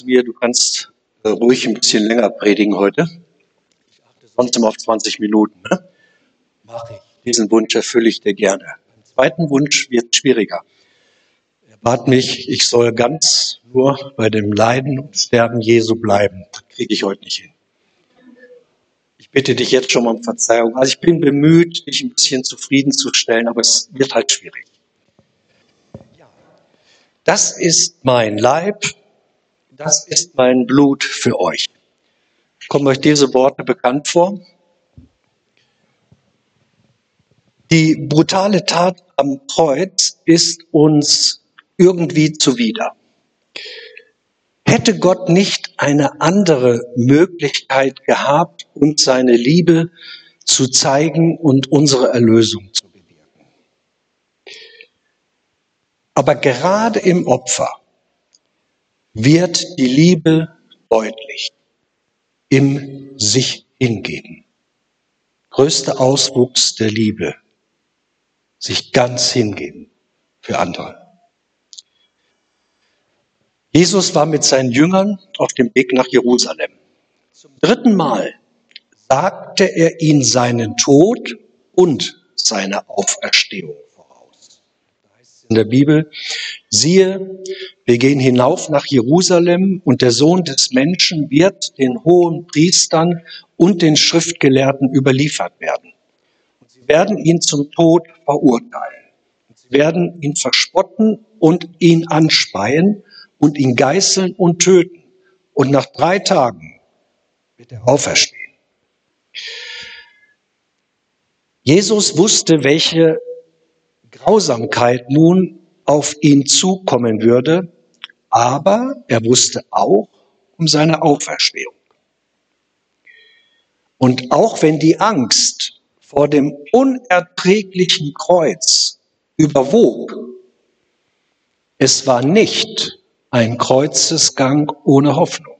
mir, du kannst ruhig ein bisschen länger predigen heute. Ich achte sonst immer auf 20 Minuten. Ne? Mache ich. Diesen Wunsch erfülle ich dir gerne. Beim zweiten Wunsch wird es schwieriger. Er bat mich, ich soll ganz nur bei dem Leiden und Sterben Jesu bleiben. Das kriege ich heute nicht hin. Ich bitte dich jetzt schon mal um Verzeihung. Also ich bin bemüht, dich ein bisschen zufriedenzustellen, aber es wird halt schwierig. Das ist mein Leib, das ist mein Blut für euch. Kommen euch diese Worte bekannt vor? Die brutale Tat am Kreuz ist uns irgendwie zuwider. Hätte Gott nicht eine andere Möglichkeit gehabt, uns seine Liebe zu zeigen und unsere Erlösung zu bewirken? Aber gerade im Opfer wird die Liebe deutlich, im sich hingeben. Größter Auswuchs der Liebe, sich ganz hingeben für andere. Jesus war mit seinen Jüngern auf dem Weg nach Jerusalem. Zum 3. Mal sagte er ihnen seinen Tod und seine Auferstehung voraus. Da heißt es in der Bibel, siehe, wir gehen hinauf nach Jerusalem und der Sohn des Menschen wird den hohen Priestern und den Schriftgelehrten überliefert werden. Und sie werden ihn zum Tod verurteilen. Und sie werden ihn verspotten und ihn anspeien und ihn geißeln und töten. Und nach 3 Tagen wird er auferstehen. Jesus wusste, welche Grausamkeit nun auf ihn zukommen würde, aber er wusste auch um seine Auferstehung. Und auch wenn die Angst vor dem unerträglichen Kreuz überwog, es war nicht ein Kreuzesgang ohne Hoffnung.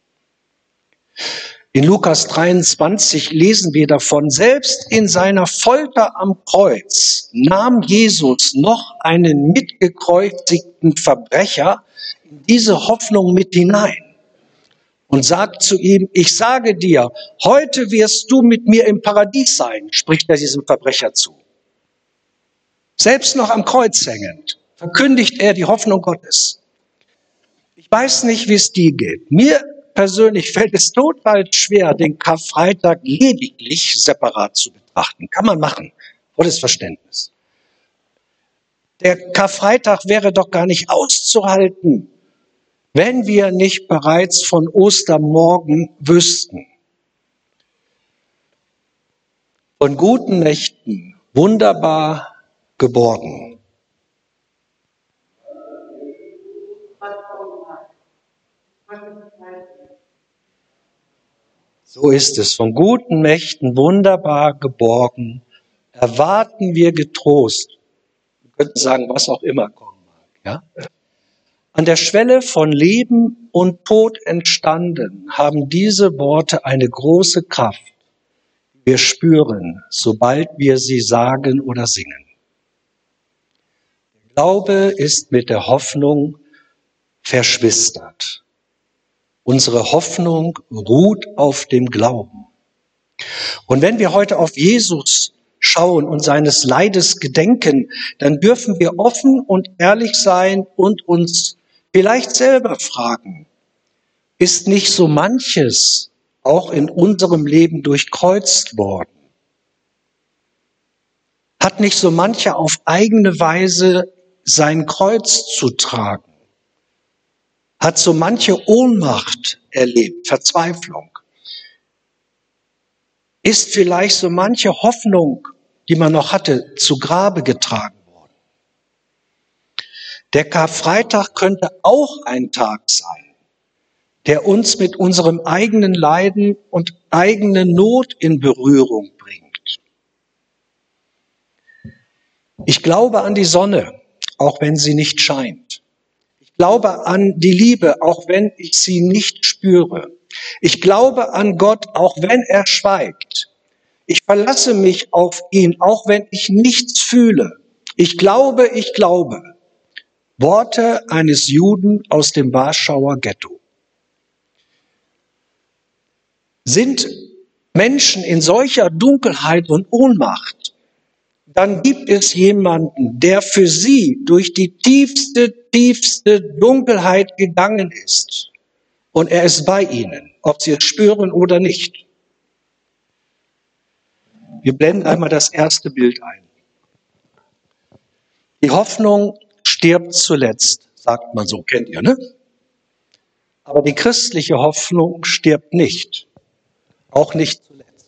In Lukas 23 lesen wir davon, selbst in seiner Folter am Kreuz nahm Jesus noch einen mitgekreuzigten Verbrecher in diese Hoffnung mit hinein und sagt zu ihm, ich sage dir, heute wirst du mit mir im Paradies sein, spricht er diesem Verbrecher zu. Selbst noch am Kreuz hängend verkündigt er die Hoffnung Gottes. Ich weiß nicht, wie es dir geht. Mir persönlich fällt es total schwer, den Karfreitag lediglich separat zu betrachten. Kann man machen, volles Verständnis. Der Karfreitag wäre doch gar nicht auszuhalten, wenn wir nicht bereits von Ostermorgen wüssten. Von guten Nächten wunderbar geborgen. So ist es, von guten Mächten wunderbar geborgen, erwarten wir getrost. Wir könnten sagen, was auch immer kommen mag. Ja? An der Schwelle von Leben und Tod entstanden, haben diese Worte eine große Kraft, die wir spüren, sobald wir sie sagen oder singen. Der Glaube ist mit der Hoffnung verschwistert. Unsere Hoffnung ruht auf dem Glauben. Und wenn wir heute auf Jesus schauen und seines Leides gedenken, dann dürfen wir offen und ehrlich sein und uns vielleicht selber fragen, ist nicht so manches auch in unserem Leben durchkreuzt worden? Hat nicht so mancher auf eigene Weise sein Kreuz zu tragen? Hat so manche Ohnmacht erlebt, Verzweiflung? Ist vielleicht so manche Hoffnung, die man noch hatte, zu Grabe getragen worden? Der Karfreitag könnte auch ein Tag sein, der uns mit unserem eigenen Leiden und eigenen Not in Berührung bringt. Ich glaube an die Sonne, auch wenn sie nicht scheint. Ich glaube an die Liebe, auch wenn ich sie nicht spüre. Ich glaube an Gott, auch wenn er schweigt. Ich verlasse mich auf ihn, auch wenn ich nichts fühle. Ich glaube, ich glaube. Worte eines Juden aus dem Warschauer Ghetto. Sind Menschen in solcher Dunkelheit und Ohnmacht, dann gibt es jemanden, der für sie durch die tiefste Dunkelheit gegangen ist. Und er ist bei ihnen, ob sie es spüren oder nicht. Wir blenden einmal das erste Bild ein. Die Hoffnung stirbt zuletzt, sagt man so, kennt ihr, ne? Aber die christliche Hoffnung stirbt nicht, auch nicht zuletzt.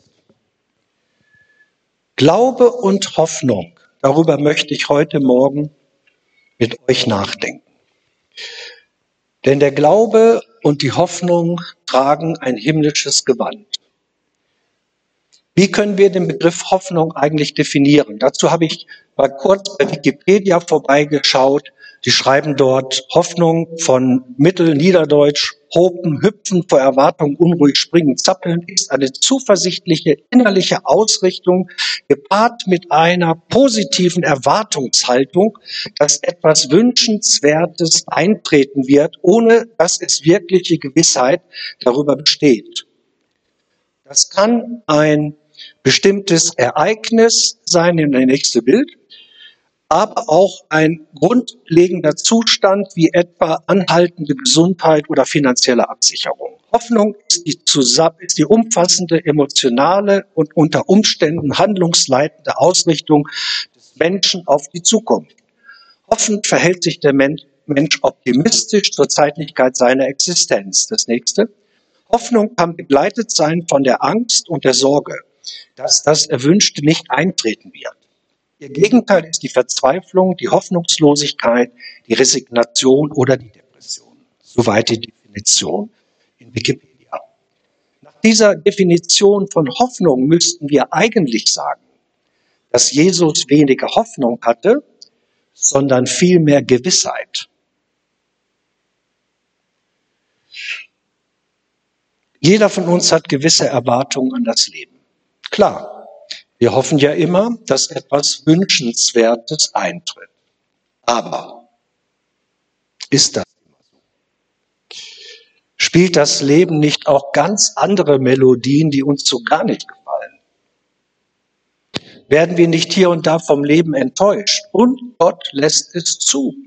Glaube und Hoffnung, darüber möchte ich heute Morgen mit euch nachdenken. Denn der Glaube und die Hoffnung tragen ein himmlisches Gewand. Wie können wir den Begriff Hoffnung eigentlich definieren? Dazu habe ich mal kurz bei Wikipedia vorbeigeschaut. Die schreiben dort Hoffnung von Mittelniederdeutsch, hopen, hüpfen, vor Erwartung, unruhig springen, zappeln, ist eine zuversichtliche innerliche Ausrichtung, gepaart mit einer positiven Erwartungshaltung, dass etwas Wünschenswertes eintreten wird, ohne dass es wirkliche Gewissheit darüber besteht. Das kann ein bestimmtes Ereignis sein, in der nächste Bild, aber auch ein grundlegender Zustand wie etwa anhaltende Gesundheit oder finanzielle Absicherung. Hoffnung ist die umfassende, emotionale und unter Umständen handlungsleitende Ausrichtung des Menschen auf die Zukunft. Hoffend verhält sich der Mensch optimistisch zur Zeitlichkeit seiner Existenz. Das nächste. Hoffnung kann begleitet sein von der Angst und der Sorge, dass das Erwünschte nicht eintreten wird. Ihr Gegenteil ist die Verzweiflung, die Hoffnungslosigkeit, die Resignation oder die Depression. Soweit die Definition in Wikipedia. Nach dieser Definition von Hoffnung müssten wir eigentlich sagen, dass Jesus weniger Hoffnung hatte, sondern viel mehr Gewissheit. Jeder von uns hat gewisse Erwartungen an das Leben. Klar. Wir hoffen ja immer, dass etwas Wünschenswertes eintritt. Aber ist das immer so? Spielt das Leben nicht auch ganz andere Melodien, die uns so gar nicht gefallen? Werden wir nicht hier und da vom Leben enttäuscht? Und Gott lässt es zu.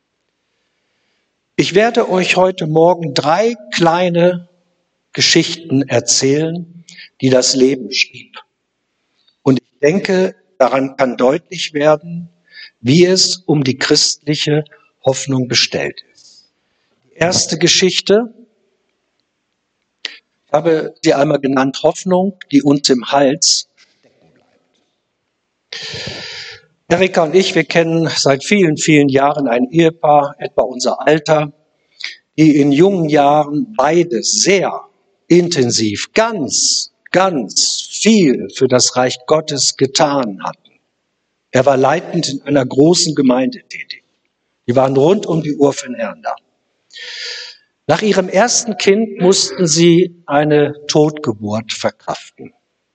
Ich werde euch heute Morgen 3 kleine Geschichten erzählen, die das Leben schrieb. Und ich denke, daran kann deutlich werden, wie es um die christliche Hoffnung bestellt ist. Die erste Geschichte, ich habe sie einmal genannt, Hoffnung, die uns im Hals stecken bleibt. Erika und ich, wir kennen seit vielen, vielen Jahren ein Ehepaar, etwa unser Alter, die in jungen Jahren beide sehr intensiv, ganz viel für das Reich Gottes getan hatten. Er war leitend in einer großen Gemeinde tätig. Die waren rund um die Uhr für den Herrn da. Nach ihrem ersten Kind mussten sie eine Totgeburt verkraften.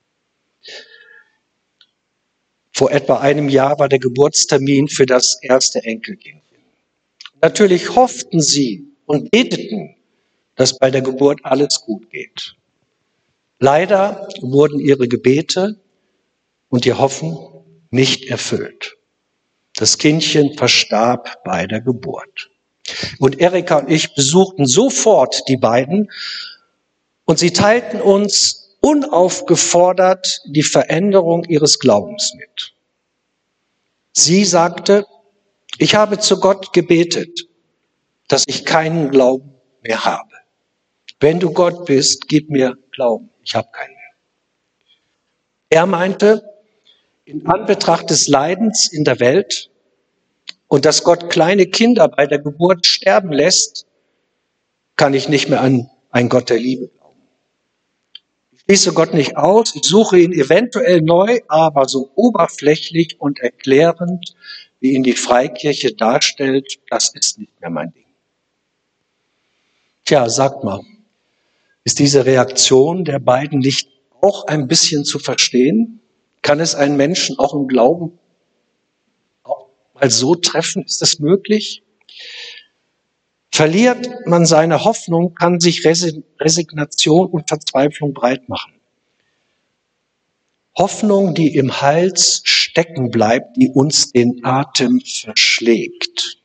Vor etwa einem Jahr war der Geburtstermin für das erste Enkelkind. Natürlich hofften sie und beteten, dass bei der Geburt alles gut geht. Leider wurden ihre Gebete und ihr Hoffen nicht erfüllt. Das Kindchen verstarb bei der Geburt. Und Erika und ich besuchten sofort die beiden und sie teilten uns unaufgefordert die Veränderung ihres Glaubens mit. Sie sagte, ich habe zu Gott gebetet, dass ich keinen Glauben mehr habe. Wenn du Gott bist, gib mir Glauben. Ich habe keinen mehr. Er meinte, in Anbetracht des Leidens in der Welt und dass Gott kleine Kinder bei der Geburt sterben lässt, kann ich nicht mehr an einen Gott der Liebe glauben. Ich schließe Gott nicht aus, ich suche ihn eventuell neu, aber so oberflächlich und erklärend, wie ihn die Freikirche darstellt, das ist nicht mehr mein Ding. Tja, sagt mal, ist diese Reaktion der beiden nicht auch ein bisschen zu verstehen? Kann es einen Menschen auch im Glauben auch mal so treffen? Ist das möglich? Verliert man seine Hoffnung, kann sich Resignation und Verzweiflung breit machen. Hoffnung, die im Hals stecken bleibt, die uns den Atem verschlägt.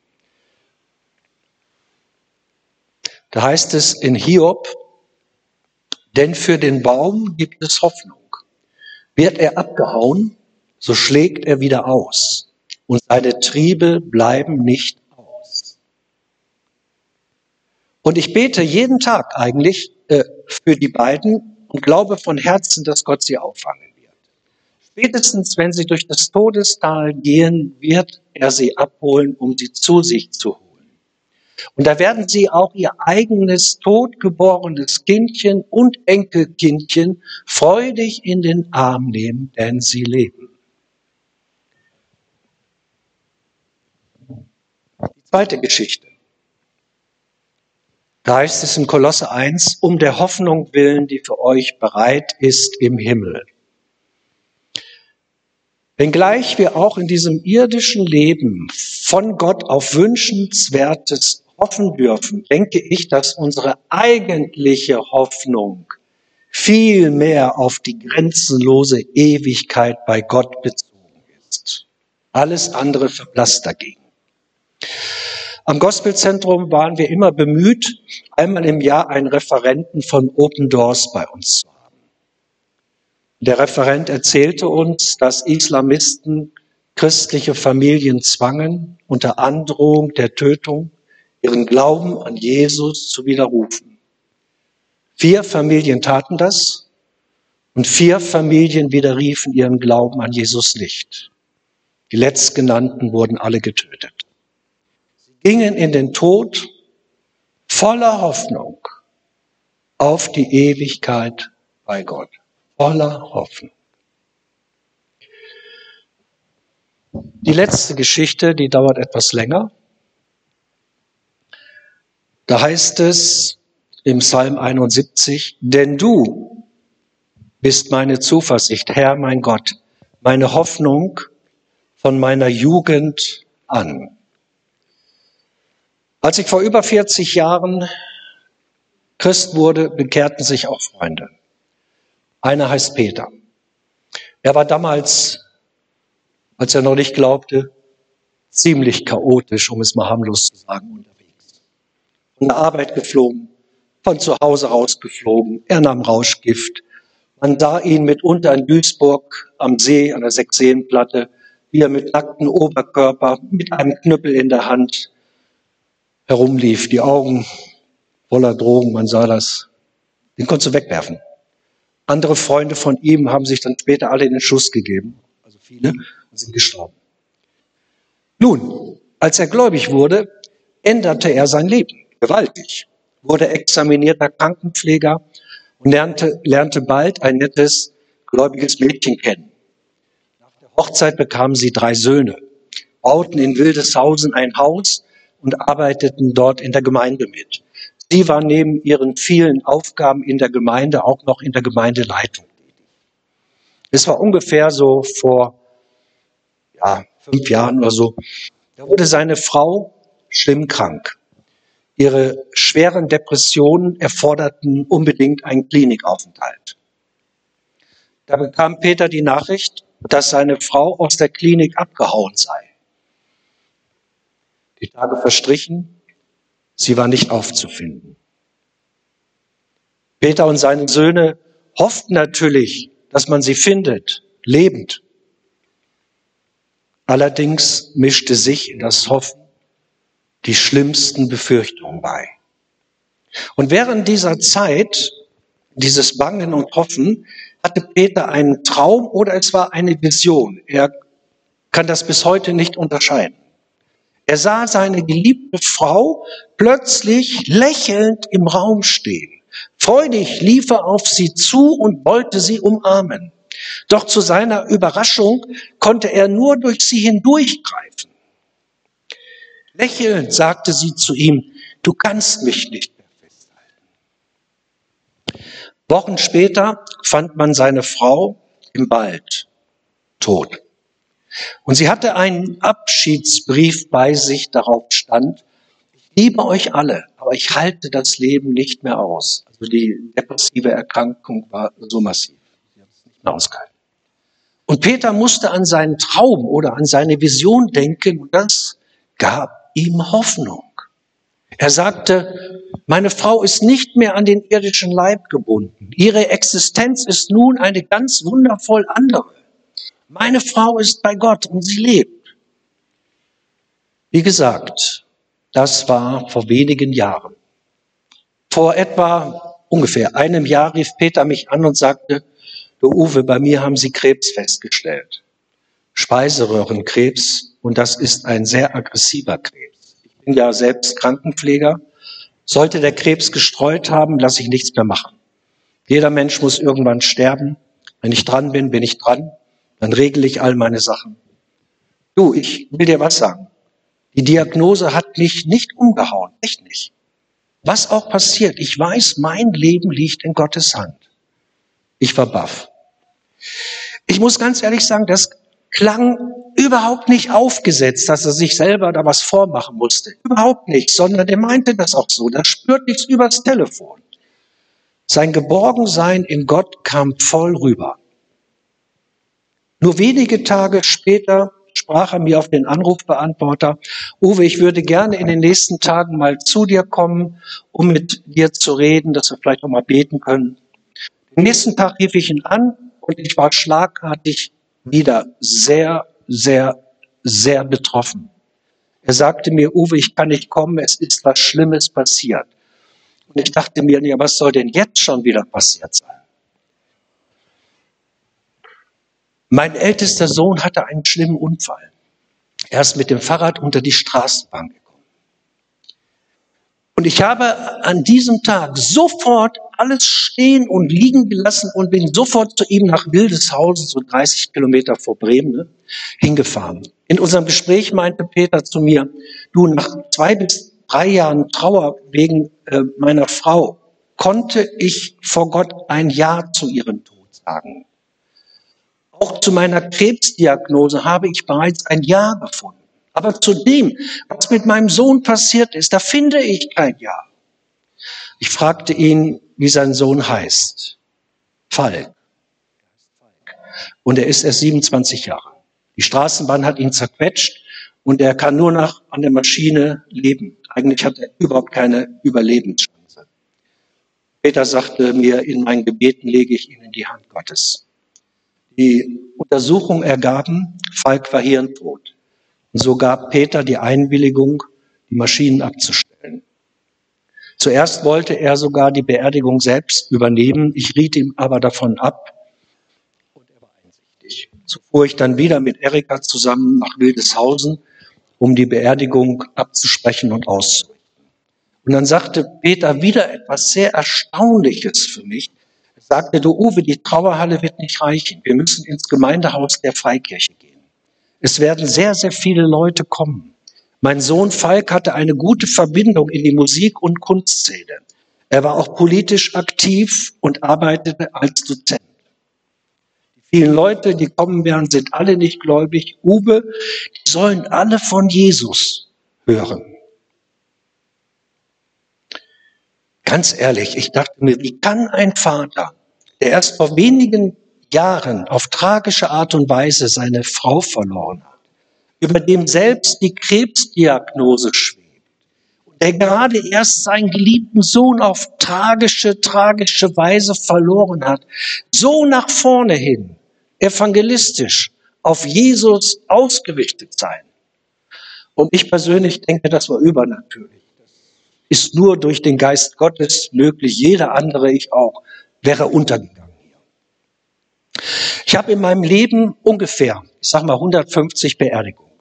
Da heißt es in Hiob, denn für den Baum gibt es Hoffnung. Wird er abgehauen, so schlägt er wieder aus und seine Triebe bleiben nicht aus. Und ich bete jeden Tag eigentlich für die beiden und glaube von Herzen, dass Gott sie auffangen wird. Spätestens, wenn sie durch das Todestal gehen, wird er sie abholen, um sie zu sich zu holen. Und da werden sie auch ihr eigenes totgeborenes Kindchen und Enkelkindchen freudig in den Arm nehmen, denn sie leben. Die zweite Geschichte. Da heißt es in Kolosse 1, um der Hoffnung willen, die für euch bereit ist im Himmel. Wenngleich wir auch in diesem irdischen Leben von Gott auf Wünschenswertes hoffen dürfen, denke ich, dass unsere eigentliche Hoffnung viel mehr auf die grenzenlose Ewigkeit bei Gott bezogen ist. Alles andere verblasst dagegen. Am Gospelzentrum waren wir immer bemüht, einmal im Jahr einen Referenten von Open Doors bei uns zu haben. Der Referent erzählte uns, dass Islamisten christliche Familien zwangen, unter Androhung der Tötung ihren Glauben an Jesus zu widerrufen. 4 Familien taten das und 4 Familien widerriefen ihren Glauben an Jesus nicht. Die Letztgenannten wurden alle getötet. Sie gingen in den Tod voller Hoffnung auf die Ewigkeit bei Gott. Voller Hoffnung. Die letzte Geschichte, die dauert etwas länger. Da heißt es im Psalm 71, denn du bist meine Zuversicht, Herr, mein Gott, meine Hoffnung von meiner Jugend an. Als ich vor über 40 Jahren Christ wurde, bekehrten sich auch Freunde. Einer heißt Peter. Er war damals, als er noch nicht glaubte, ziemlich chaotisch, um es mal harmlos zu sagen, unterwegs. Von der Arbeit geflogen, von zu Hause rausgeflogen. Er nahm Rauschgift. Man sah ihn mitunter in Duisburg am See, an der Sechseenplatte, wie er mit nacktem Oberkörper, mit einem Knüppel in der Hand herumlief. Die Augen voller Drogen, man sah das. Den konntest du wegwerfen. Andere Freunde von ihm haben sich dann später alle in den Schuss gegeben, also viele, und sind gestorben. Nun, als er gläubig wurde, änderte er sein Leben gewaltig, wurde examinierter Krankenpfleger und lernte bald ein nettes, gläubiges Mädchen kennen. Nach der Hochzeit bekamen sie 3 Söhne, bauten in Wildeshausen ein Haus und arbeiteten dort in der Gemeinde mit. Sie war neben ihren vielen Aufgaben in der Gemeinde auch noch in der Gemeindeleitung tätig. Es war ungefähr so vor 5 Jahren oder so. Da wurde seine Frau schlimm krank. Ihre schweren Depressionen erforderten unbedingt einen Klinikaufenthalt. Da bekam Peter die Nachricht, dass seine Frau aus der Klinik abgehauen sei. Die Tage verstrichen, sie war nicht aufzufinden. Peter und seine Söhne hofften natürlich, dass man sie findet, lebend. Allerdings mischte sich in das Hoffen die schlimmsten Befürchtungen bei. Und während dieser Zeit, dieses Bangen und Hoffen, hatte Peter einen Traum oder es war eine Vision. Er kann das bis heute nicht unterscheiden. Er sah seine geliebte Frau plötzlich lächelnd im Raum stehen. Freudig lief er auf sie zu und wollte sie umarmen. Doch zu seiner Überraschung konnte er nur durch sie hindurchgreifen. Lächelnd sagte sie zu ihm, du kannst mich nicht mehr festhalten. Wochen später fand man seine Frau im Wald, tot. Und sie hatte einen Abschiedsbrief bei sich, darauf stand, ich liebe euch alle, aber ich halte das Leben nicht mehr aus. Also die depressive Erkrankung war so massiv. Sie hat es nicht mehr ausgehalten. Und Peter musste an seinen Traum oder an seine Vision denken und das gab ihm Hoffnung. Er sagte, meine Frau ist nicht mehr an den irdischen Leib gebunden. Ihre Existenz ist nun eine ganz wundervoll andere. Meine Frau ist bei Gott und sie lebt. Wie gesagt, das war vor wenigen Jahren. Vor etwa ungefähr einem Jahr rief Peter mich an und sagte, du Uwe, bei mir haben sie Krebs festgestellt. Speiseröhrenkrebs und das ist ein sehr aggressiver Krebs. Ich bin ja selbst Krankenpfleger. Sollte der Krebs gestreut haben, lasse ich nichts mehr machen. Jeder Mensch muss irgendwann sterben. Wenn ich dran bin, bin ich dran. Dann regle ich all meine Sachen. Du, ich will dir was sagen. Die Diagnose hat mich nicht umgehauen, echt nicht. Was auch passiert, ich weiß, mein Leben liegt in Gottes Hand. Ich war baff. Ich muss ganz ehrlich sagen, das klang überhaupt nicht aufgesetzt, dass er sich selber da was vormachen musste. Überhaupt nicht, sondern der meinte das auch so. Das spürt nichts übers Telefon. Sein Geborgensein in Gott kam voll rüber. Nur wenige Tage später sprach er mir auf den Anrufbeantworter, Uwe, ich würde gerne in den nächsten Tagen mal zu dir kommen, um mit dir zu reden, dass wir vielleicht auch mal beten können. Den nächsten Tag rief ich ihn an und ich war schlagartig wieder sehr, sehr, sehr betroffen. Er sagte mir, Uwe, ich kann nicht kommen, es ist was Schlimmes passiert. Und ich dachte mir, ja, was soll denn jetzt schon wieder passiert sein? Mein ältester Sohn hatte einen schlimmen Unfall. Er ist mit dem Fahrrad unter die Straßenbahn gekommen. Und ich habe an diesem Tag sofort alles stehen und liegen gelassen und bin sofort zu ihm nach Wildeshausen, so 30 Kilometer vor Bremen, hingefahren. In unserem Gespräch meinte Peter zu mir, du, nach 2 bis 3 Jahren Trauer wegen meiner Frau konnte ich vor Gott ein Ja zu ihrem Tod sagen. Auch zu meiner Krebsdiagnose habe ich bereits ein Ja gefunden. Aber zu dem, was mit meinem Sohn passiert ist, da finde ich kein Ja. Ich fragte ihn, wie sein Sohn heißt. Falk. Und er ist erst 27 Jahre. Die Straßenbahn hat ihn zerquetscht und er kann nur noch an der Maschine leben. Eigentlich hat er überhaupt keine Überlebenschance. Peter sagte mir, in meinen Gebeten lege ich ihn in die Hand Gottes. Die Untersuchungen ergaben, Falk war hirntot. Und so gab Peter die Einwilligung, die Maschinen abzustellen. Zuerst wollte er sogar die Beerdigung selbst übernehmen. Ich riet ihm aber davon ab. Und er war einsichtig. So fuhr ich dann wieder mit Erika zusammen nach Wildeshausen, um die Beerdigung abzusprechen und auszurichten. Und dann sagte Peter wieder etwas sehr Erstaunliches für mich. Er sagte, du Uwe, die Trauerhalle wird nicht reichen. Wir müssen ins Gemeindehaus der Freikirche gehen. Es werden sehr, sehr viele Leute kommen. Mein Sohn Falk hatte eine gute Verbindung in die Musik- und Kunstszene. Er war auch politisch aktiv und arbeitete als Dozent. Die vielen Leute, die kommen werden, sind alle nicht gläubig. Uwe, die sollen alle von Jesus hören. Ganz ehrlich, ich dachte mir, wie kann ein Vater, der erst vor wenigen Jahren auf tragische Art und Weise seine Frau verloren hat, über dem selbst die Krebsdiagnose schwebt, und der gerade erst seinen geliebten Sohn auf tragische Weise verloren hat, so nach vorne hin, evangelistisch, auf Jesus ausgerichtet sein. Und ich persönlich denke, das war übernatürlich. Das ist nur durch den Geist Gottes möglich. Jeder andere, ich auch, wäre untergegangen. Ich habe in meinem Leben ungefähr, 150 Beerdigungen.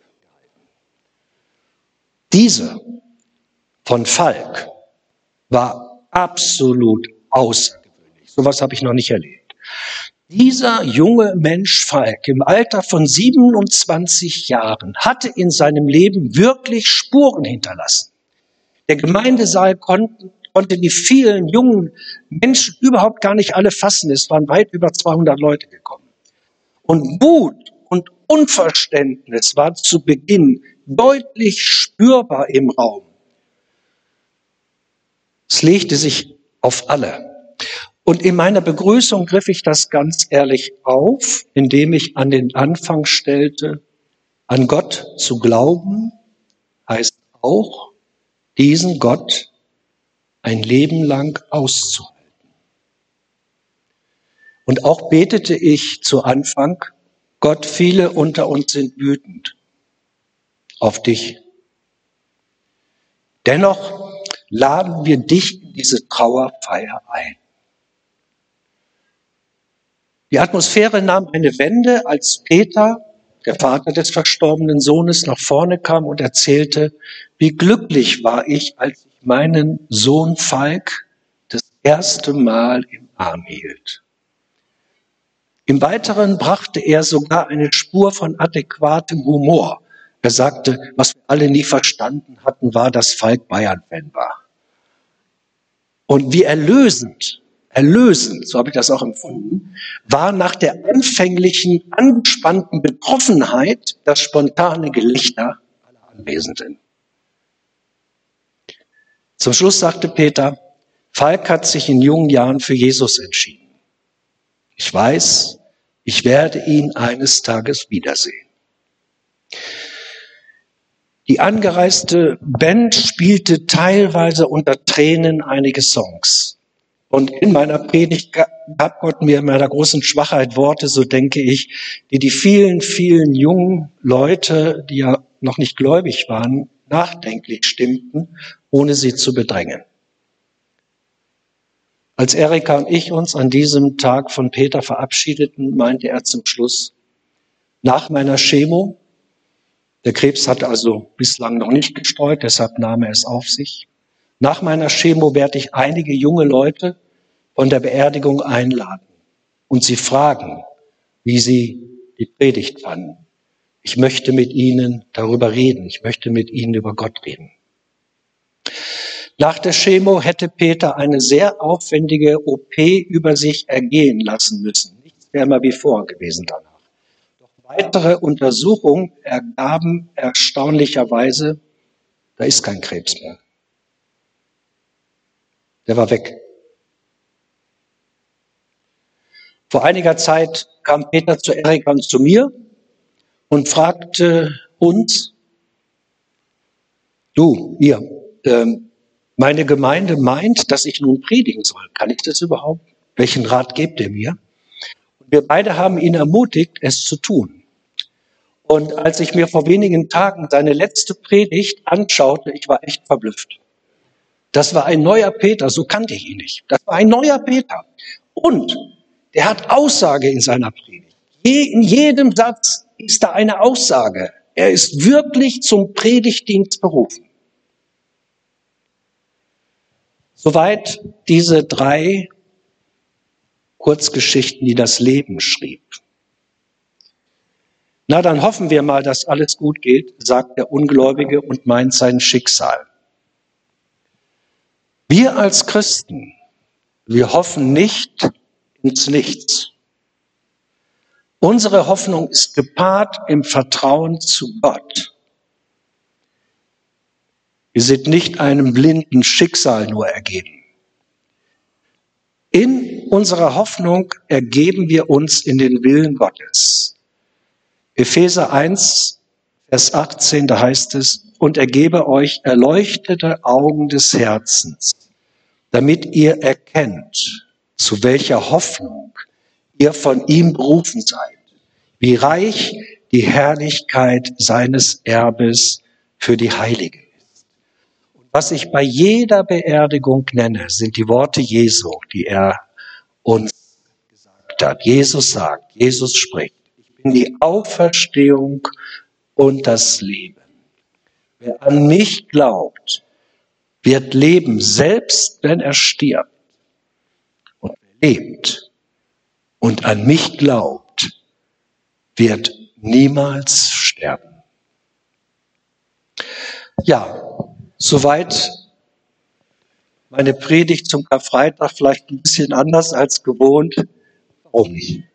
Diese von Falk war absolut außergewöhnlich. Sowas habe ich noch nicht erlebt. Dieser junge Mensch Falk im Alter von 27 Jahren hatte in seinem Leben wirklich Spuren hinterlassen. Der Gemeindesaal konnte die vielen jungen Menschen überhaupt gar nicht alle fassen. Es waren weit über 200 Leute gekommen. Und Wut und Unverständnis war zu Beginn deutlich spürbar im Raum. Es legte sich auf alle. Und in meiner Begrüßung griff ich das ganz ehrlich auf, indem ich an den Anfang stellte, an Gott zu glauben, heißt auch, diesen Gott ein Leben lang auszuhalten. Und auch betete ich zu Anfang, Gott, viele unter uns sind wütend auf dich. Dennoch laden wir dich in diese Trauerfeier ein. Die Atmosphäre nahm eine Wende, als Peter, der Vater des verstorbenen Sohnes, nach vorne kam und erzählte, wie glücklich war ich, als ich meinen Sohn Falk das erste Mal im Arm hielt. Im Weiteren brachte er sogar eine Spur von adäquatem Humor. Er sagte, was wir alle nie verstanden hatten, war, dass Falk Bayern-Fan war. Und wie erlösend, so habe ich das auch empfunden, war nach der anfänglichen, angespannten Betroffenheit das spontane Gelächter aller Anwesenden. Zum Schluss sagte Peter, Falk hat sich in jungen Jahren für Jesus entschieden. Ich weiß, ich werde ihn eines Tages wiedersehen. Die angereiste Band spielte teilweise unter Tränen einige Songs. Und in meiner Predigt gab Gott mir in meiner großen Schwachheit Worte, so denke ich, die vielen, vielen jungen Leute, die ja noch nicht gläubig waren, nachdenklich stimmten, ohne sie zu bedrängen. Als Erika und ich uns an diesem Tag von Peter verabschiedeten, meinte er zum Schluss, nach meiner Chemo, der Krebs hatte also bislang noch nicht gestreut, deshalb nahm er es auf sich, nach meiner Chemo werde ich einige junge Leute von der Beerdigung einladen und sie fragen, wie sie die Predigt fanden. Ich möchte mit ihnen darüber reden, ich möchte mit ihnen über Gott reden. Nach der Chemo hätte Peter eine sehr aufwendige OP über sich ergehen lassen müssen. Nichts wäre mal wie vorher gewesen danach. Doch weitere Untersuchungen ergaben erstaunlicherweise, da ist kein Krebs mehr. Der war weg. Vor einiger Zeit kam Peter zu Erika und zu mir und fragte uns, meine Gemeinde meint, dass ich nun predigen soll. Kann ich das überhaupt? Welchen Rat gebt ihr mir? Und wir beide haben ihn ermutigt, es zu tun. Und als ich mir vor wenigen Tagen seine letzte Predigt anschaute, ich war echt verblüfft. Das war ein neuer Peter, so kannte ich ihn nicht. Das war ein neuer Peter. Und der hat Aussage in seiner Predigt. In jedem Satz ist da eine Aussage. Er ist wirklich zum Predigtdienst berufen. Soweit diese 3 Kurzgeschichten, die das Leben schrieb. Na, dann hoffen wir mal, dass alles gut geht, sagt der Ungläubige und meint sein Schicksal. Wir als Christen, wir hoffen nicht ins Nichts. Unsere Hoffnung ist gepaart im Vertrauen zu Gott. Wir sind nicht einem blinden Schicksal nur ergeben. In unserer Hoffnung ergeben wir uns in den Willen Gottes. Epheser 1, Vers 18, da heißt es, und er gebe euch erleuchtete Augen des Herzens, damit ihr erkennt, zu welcher Hoffnung ihr von ihm berufen seid, wie reich die Herrlichkeit seines Erbes für die Heiligen. Was ich bei jeder Beerdigung nenne, sind die Worte Jesu, die er uns gesagt hat. Jesus sagt, Jesus spricht, ich bin die Auferstehung und das Leben. Wer an mich glaubt, wird leben, selbst wenn er stirbt. Und wer lebt und an mich glaubt, wird niemals sterben. Ja, soweit meine Predigt zum Karfreitag, vielleicht ein bisschen anders als gewohnt. Warum nicht?